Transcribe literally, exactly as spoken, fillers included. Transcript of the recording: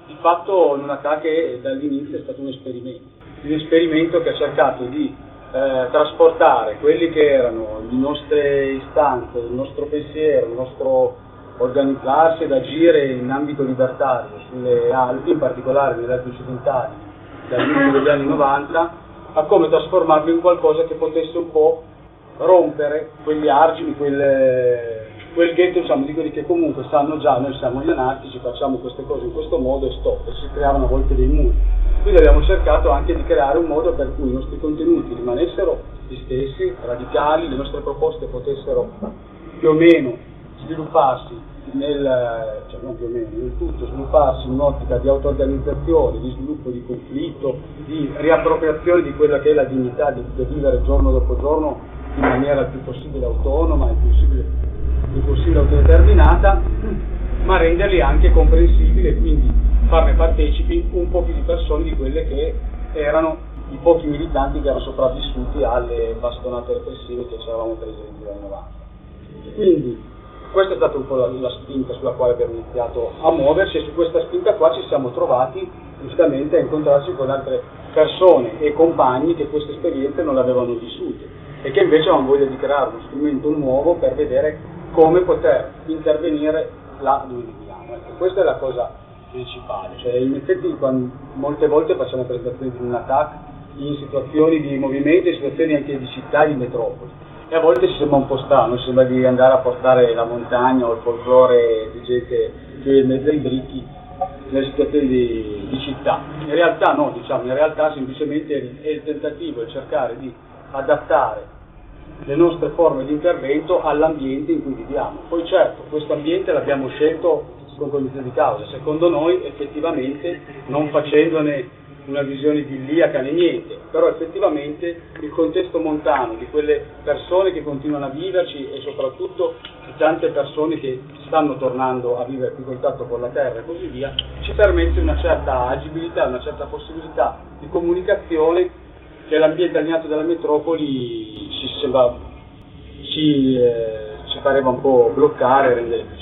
di fatto Nunatà che dall'inizio è stato un esperimento, un esperimento che ha cercato di eh, trasportare quelli che erano le nostre istanze, il nostro pensiero, il nostro organizzarsi ed agire in ambito libertario sulle Alpi, in particolare nelle Alpi occidentali, dall'inizio degli anni novanta, a come trasformarlo in qualcosa che potesse un po' rompere quegli argini, quelle, quel ghetto, diciamo, di quelli che comunque sanno già, noi siamo gli anarchici, facciamo queste cose in questo modo e stop, e si creavano a volte dei muri. Quindi abbiamo cercato anche di creare un modo per cui i nostri contenuti rimanessero gli stessi, radicali, le nostre proposte potessero più o meno svilupparsi nel, cioè non più o meno, nel tutto svilupparsi in un'ottica di auto-organizzazione, di sviluppo di conflitto, di riappropriazione di quella che è la dignità di, di vivere giorno dopo giorno in maniera il più possibile autonoma, il più possibile, il più possibile autodeterminata, ma renderli anche comprensibili e quindi farne partecipi un po' più di persone di quelle che erano i pochi militanti che erano sopravvissuti alle bastonate repressive che c'eravamo presenti negli anni novanta. Quindi questa è stata un po' la, la spinta sulla quale abbiamo iniziato a muoverci, e su questa spinta qua ci siamo trovati giustamente a incontrarci con altre persone e compagni che queste esperienze non le avevano vissute e che invece avevano voglia di creare uno strumento nuovo per vedere come poter intervenire là dove viviamo. Ecco, questa è la cosa principale, cioè in effetti quando, molte volte facciamo presentazioni di un attacco in situazioni di movimento, in situazioni anche di città e di metropoli, e a volte ci sembra un po' strano, sembra di andare a portare la montagna o il folklore di gente che è in mezzo ai bricchi nelle situazioni di, di città. In realtà no, diciamo, in realtà semplicemente è il tentativo, è cercare di adattare le nostre forme di intervento all'ambiente in cui viviamo. Poi certo, questo ambiente l'abbiamo scelto con cognizione di causa, secondo noi effettivamente non facendone una visione idilliaca né niente, però effettivamente il contesto montano di quelle persone che continuano a viverci e soprattutto di tante persone che stanno tornando a vivere più contatto con la terra e così via, ci permette una certa agibilità, una certa possibilità di comunicazione che l'ambiente alienato della metropoli ci sembra, ci, eh, ci pareva un po' bloccare e rendere